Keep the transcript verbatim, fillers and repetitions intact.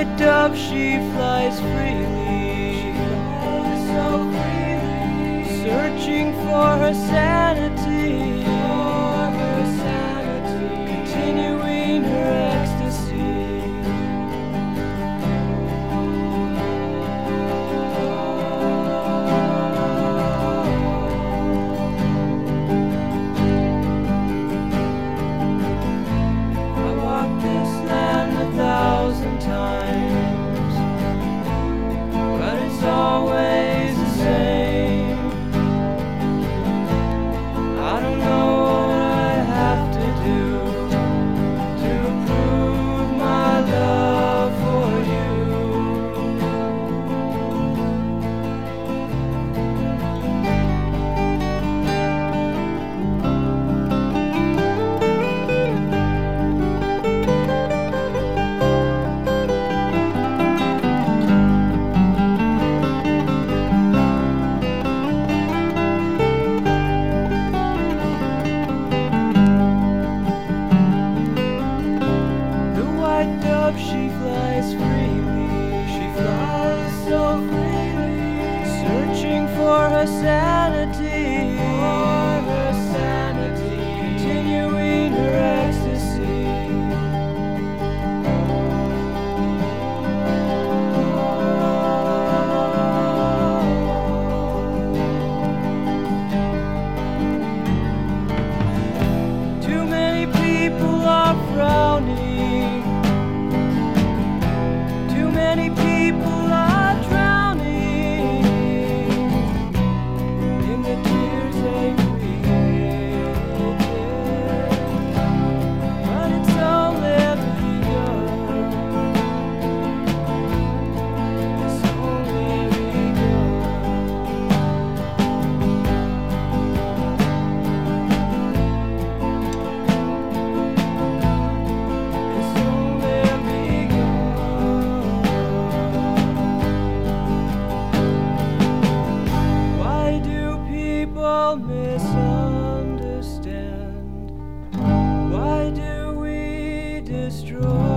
white dove, she flies freely, she flies so freely, searching for her sanity, for her sanity, continuing her ecstasy. I walked this land a thousand times, but it's always the same. I don't know what I have to do to prove my love for you. The white dove, she flies freely, she flies so freely, searching for her sanity, for her sanity, continuing her ecstasy. Too many people are frowning, too many people are drowning in the tears they create, but it's only begun, it's only It's only begun. Why do people misunderstand? Why do we destroy?